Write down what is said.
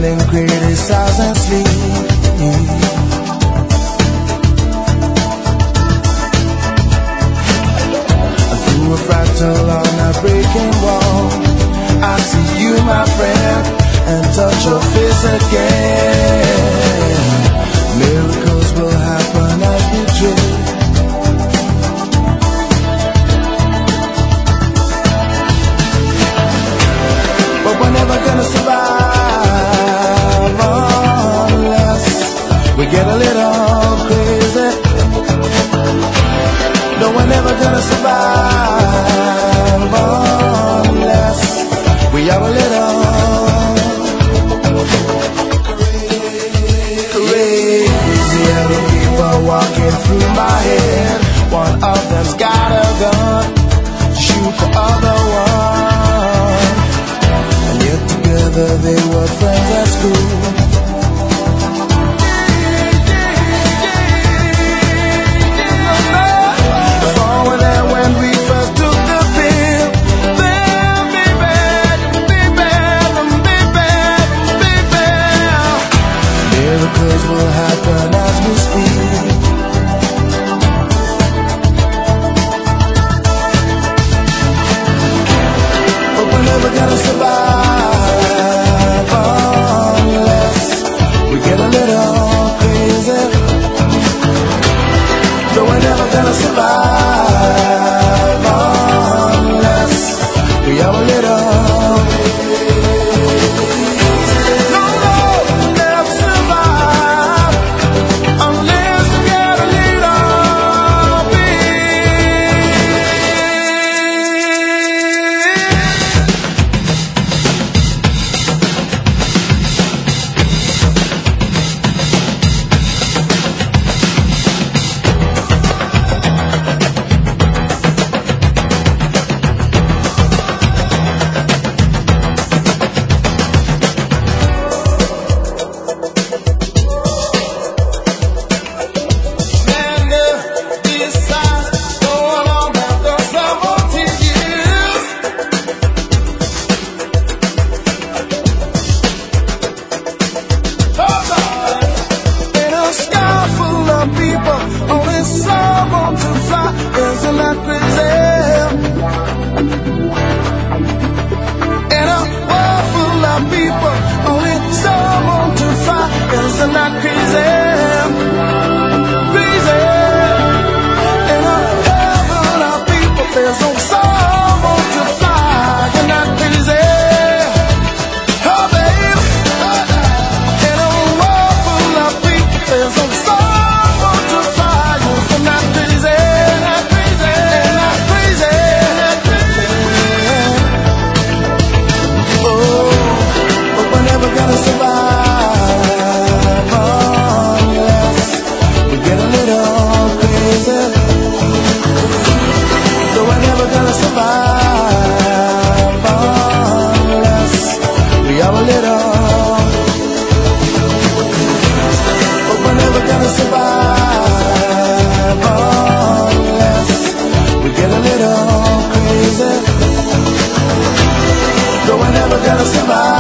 and criticize and sleep. Through a fractal on a breaking wall, I see you, my friend, and touch your face again. Miracles will happen as we drift. But we're never gonna survive unless we get a little crazy. No, we're never gonna survive unless we are a little crazy. Other people walking through my head. One of them's got a gun to shoot the other one. And yet together they were friends at school. Miracles will happen as we speak. But we're never gonna survive unless we get a little crazy. So we're never gonna survive unless we are a little. Only someone to fly, isn't that crazy? In a world full of people, only someone to fly, isn't that crazy? Crazy. In a heaven of people, there's no someone to fly, isn't that crazy? Oh baby, in a world full of people, there's no someone. Survive unless we are a little. But we're never gonna survive unless we get a little crazy. But we're never gonna survive.